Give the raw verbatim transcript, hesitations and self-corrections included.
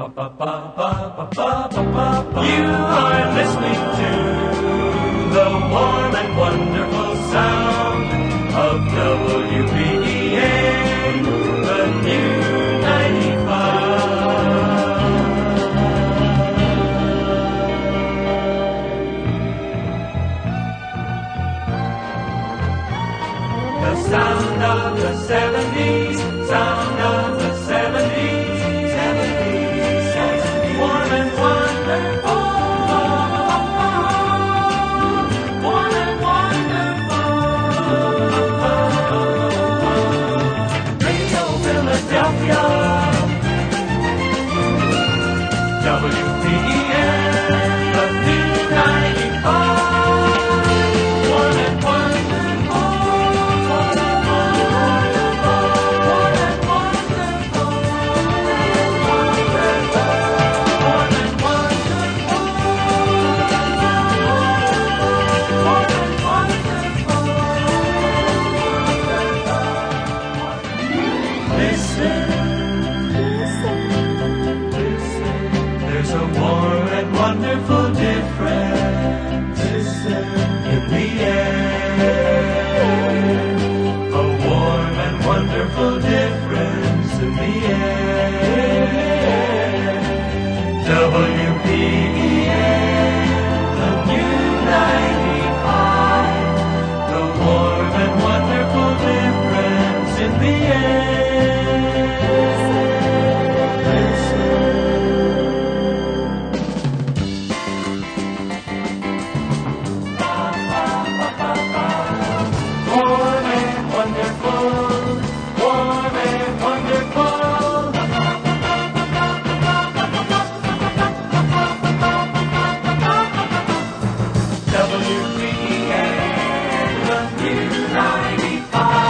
You are listening to the warm and wonderful sound of W B E A, the new ninety-five. The sound of the seventies, sound of the seventies, seventies, seventies, warm and wonderful. W B E N, the new ninety-five, warm and wonderful, warm and wonderful, warm and wonderful, warm and wonderful, warm and wonderful. Listen. There's a warm and wonderful difference in the air. A warm and wonderful difference in the air. W B E N, the new ninety-five. The warm and wonderful difference in the air. W B E N, the new ninety-five.